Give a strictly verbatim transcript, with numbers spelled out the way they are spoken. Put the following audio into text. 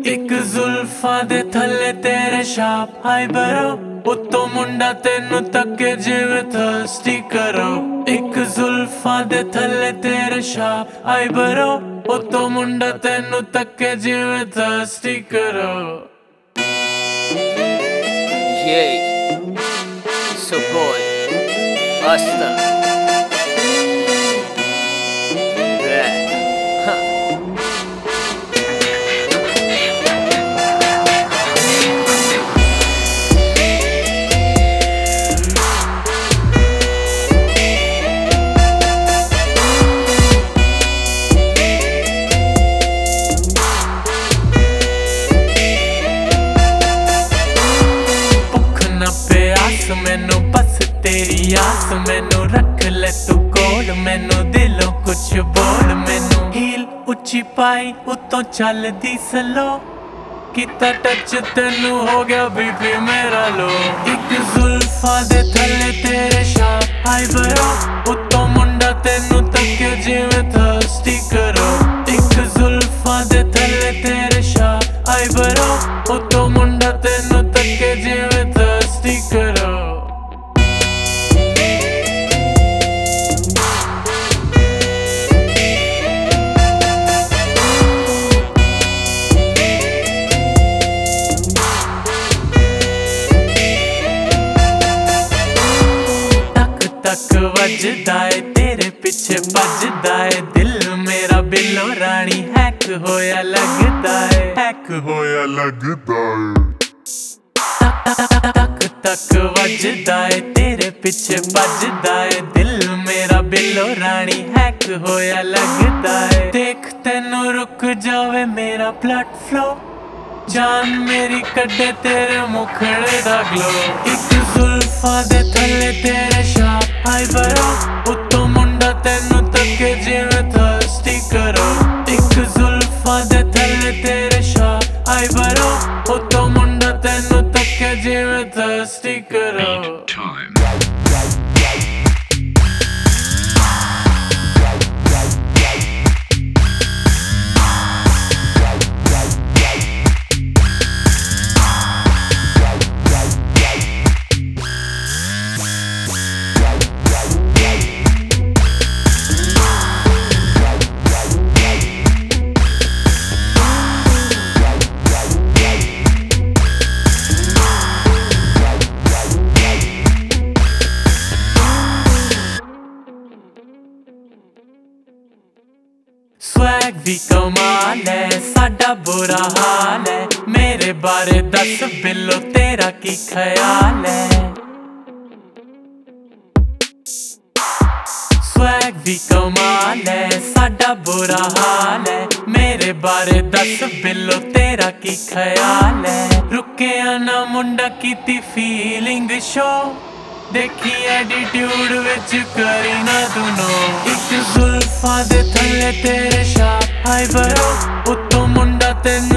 एक जुल्फा दे थले तेरे छाप हाय बरो उत्तो मुंडा तेनू तके जिवे थर्स्टी करो। एक जुल्फा दे थले तेरे छाप हाय बरो उत्तो मुंडा तेनू तके जिवे थर्स्टी करो। Yeah, so boy, Asta. मैनू बस तेरी आस मैनू रख ले तू कोल मैनू दिलों कुछ बोल मैनू हील उच्ची पाई उतों चलदी स्लो किता टच तेनू हो गया बीपी मेरा लो। एक जुल्फा दे थले तेरे छाप हाय बरो उत्तों मुंडा तेनू तके जिवें थर्स्टी करो। एक जुल्फा दे थले तेरे छाप हाय बरो उत्तों मुंडा तेनू तके जिवें थर्स्टी करो। तक वजदा है तेरे पीछे भजदा है दिल मेरा बिलो रानी हैक होया लगदा है हैक होया लगदा है। तक तक वजदा है तेरे पीछे भजदा है दिल मेरा बिलो रानी हैक होया लगदा है। देख तेनू रुक जावे मेरा ब्लड फ्लो जान मेरी कड्डे तेरे मुखड़े दा ग्लो। एक जुल्फा दे थले तेरे छाप हाय बरो उत्तो मुंडा तेनू तके जिवें थर्स्टी करो। एक जुल्फा दे थले तेरे छाप हाय बरो उत्तो मुंडा तेनू तके जिवें थर्स्टी करो। स्वैग भी कमाल है साडा बुरा हाल है मेरे बारे दस बिलो तेरा की ख्याल है। स्वैग भी कमाल है साडा बुरा हाल है मेरे बारे दस बिलो तेरा की ख्याल है। रुके ना मुंडा कीती फीलिंग शो देखी एटीट्यूड विच करी ना दुनो। एक जुल्फा दे थले तेरे छाप हाय बरो उत्तो मुंडा तेनू